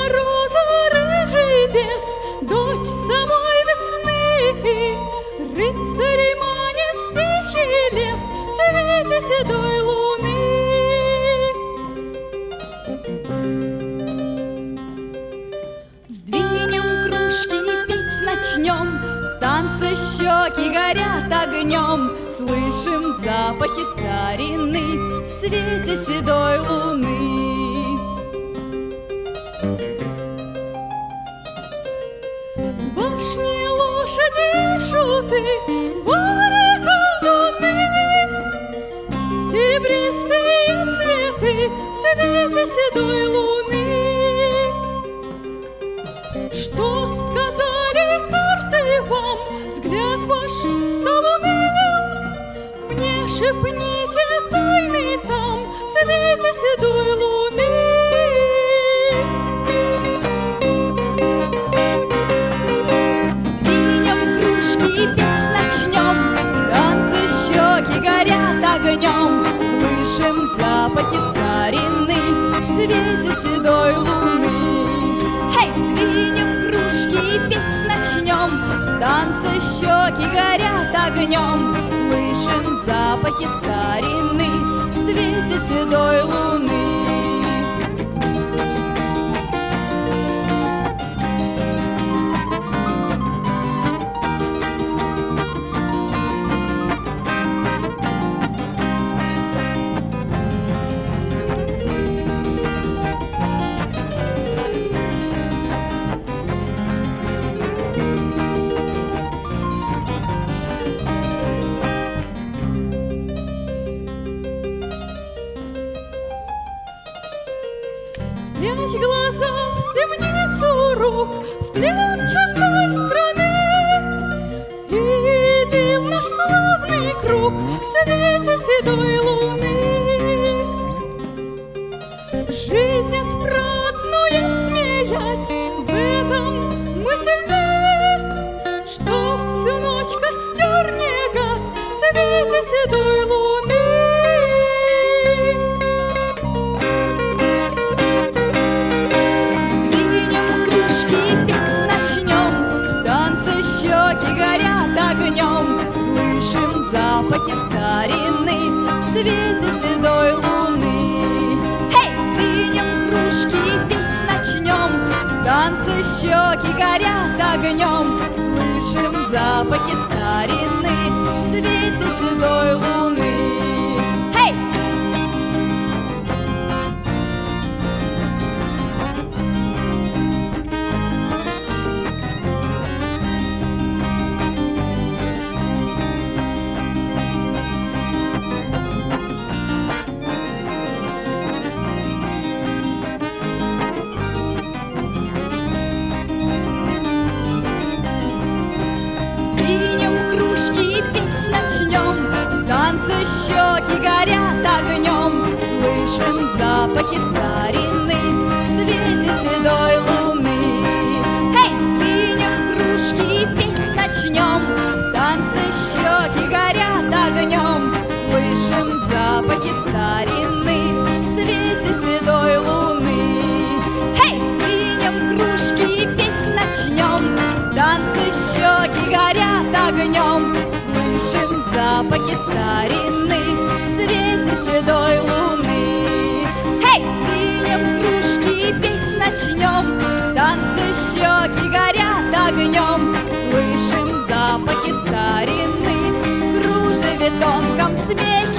Мороза рыжий бес, дочь самой весны, рыцарей манит в тихий лес в свете седой луны. Сдвинем кружки, петь начнем, в танце щеки горят огнем, слышим запахи старины в свете седой луны. Башни, лошади, шуты, воры, колдуны, серебристые цветы в свете седой луны. Что сказали карты вам, взгляд ваш стал уныл? Мне шепните тайны там в свете седой луны. Огнем слышим запахи старины в свете седой луны. Эй, сдвинем кружки и петь начнем, в танце щеки горят огнем, слышим запахи старины в свете седой луны. Спрячь глаза в темницу рук, в плен чужой страны, и иди в наш славный круг в свете седой луны. Жизнь отпразднуем, смеясь, в этом мы сильны, чтоб всю ночь костер не гас в свете седой луны. Запахи старины в свете седой луны. Эй, сдвинем кружки, петь начнем, в танце щеки горят огнем, слышим запахи старины в свете седой луны. Эй! Щеки горят огнем, слышим запахи старины в свете седой луны. Эй, сдвинем кружки и петь начнем, в танце щеки горят огнем, слышим запахи старины в свете седой луны. Эй, сдвинем кружки и петь начнем, в танце щеки горят огнем, слышим запахи старины в свете седой луны. Эй, сдвинем кружки и петь начнем, в танце щеки горят огнем, слышим запахи старины в кружеве тонком смехе.